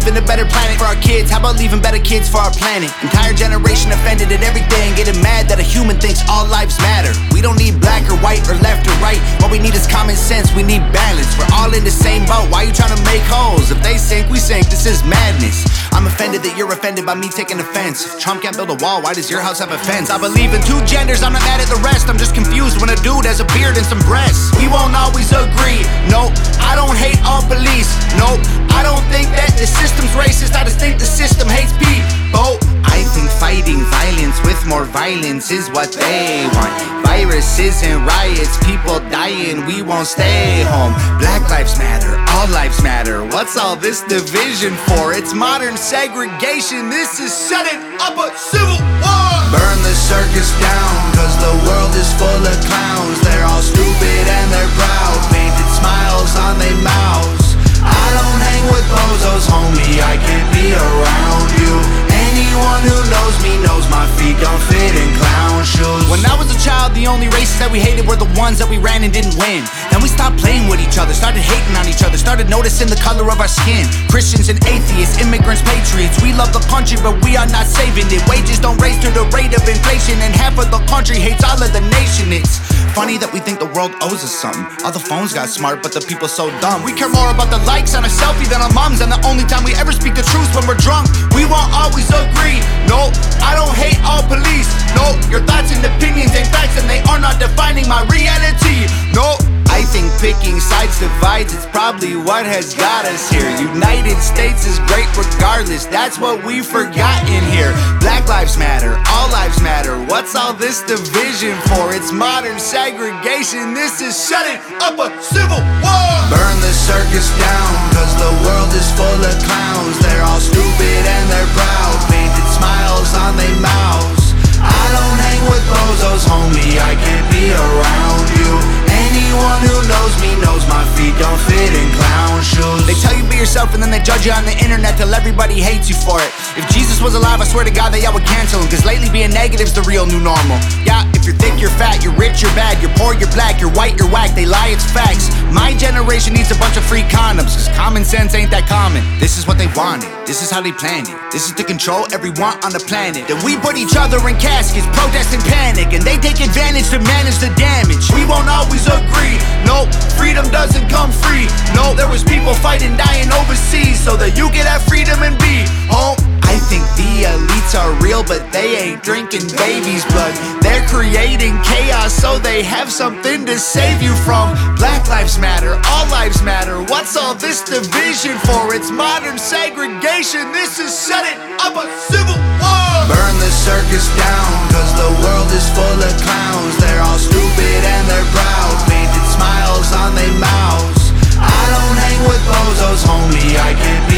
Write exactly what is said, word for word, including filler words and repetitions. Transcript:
leaving a better planet for our kids? How about leaving better kids for our planet? Entire generation offended at everything, getting mad that a human thinks all lives matter. We don't need black or white or left or right. What we need is common sense, we need balance. We're all in the same boat, why you trying to make holes? If they sink, we sink, this is madness. I'm offended that you're offended by me taking offense. If Trump can't build a wall, why does your house have a fence? I believe in two genders, I'm not mad at the rest. I'm just confused when a dude has a beard and some breasts. We won't always agree, nope. I don't hate all police, nope. I don't think that the system's racist, I just think the system hates people. I think fighting violence with more violence is what they want. Viruses and riots, people dying, we won't stay home. Black lives matter, all lives matter. What's all this division for? It's modern segregation, this is setting up a civil war. Burn the circus down, cause the world is full of clowns. They're all stupid and they're proud, painted smiles on their mouths. I don't hang with bozos, homie, I can't be around you. Anyone who knows me knows my feet don't fit in clown shoes. When I was a child, the only races that we hated were the ones that we ran and didn't win. Then we stopped playing with each other, started hating on each other, started noticing the color of our skin. Christians and atheists, immigrants, patriots, we love the country but we are not saving it. Wages don't raise to the rate of inflation, and half of the country hates all of the nation. It's funny that we think the world owes us something. All the phones got smart but the people so dumb. We care more about the likes on a selfie than our moms, and the only time we ever speak the truth when we're drunk. We won't always agree, no, I don't hate all police, no. Your thoughts and opinions ain't facts and they are not defining my reality, no. I think picking sides divides, it's probably what has got us here. United States is great regardless, that's what we forgot in here. Black lives matter, all lives matter. What's all this division for? It's modern segregation, this is shutting up a civil war. Burn the circus down, cause the world is full of clowns. They're all stupid and they're proud, painted smiles on their mouths. I don't hang with bozos, homie, I can't be around you. Anyone who knows me knows my feet don't fit in clown shoes. They tell you be yourself and then they judge you on the internet till everybody hates you for it. If Jesus was alive, I swear to God that y'all would cancel him, cause lately being negative's the real new normal. Yeah, if you're thick, you're fat, you're rich, you're bad, you're poor, you're black, you're white, you're whack, they lie, it's facts. My generation needs a bunch of free condoms, cause common sense ain't that common. This is what they wanted, this is how they planned it. This is to control everyone on the planet. Then we put each other in caskets, protest and panic, and they take advantage to manage the damage. We won't always agree, no, freedom doesn't come free. No, there was people fighting, dying overseas so that you could have freedom and be home. I think the elites are real, but they ain't drinking baby's blood. They're creating chaos so they have something to save you from. Black lives matter, all lives matter. What's all this division for? It's modern segregation, this is setting up a civil war. Burn the circus down, cause the world is full of clowns. They're all stupid and they're proud, painted smiles on their mouths. I don't hang with bozos, homie, I can't